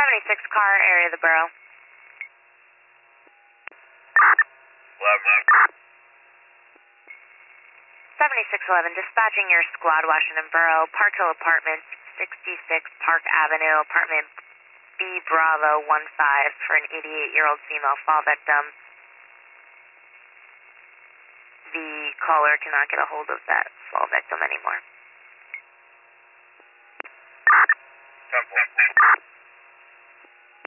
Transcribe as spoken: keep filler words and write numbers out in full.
seventy-six car, area of the borough. seventy-six eleven, dispatching your squad, Washington Borough, Park Hill Apartments, sixty-six Park Avenue, apartment B Bravo one five for an eighty-eight-year-old female fall victim. The caller cannot get a hold of that fall victim anymore.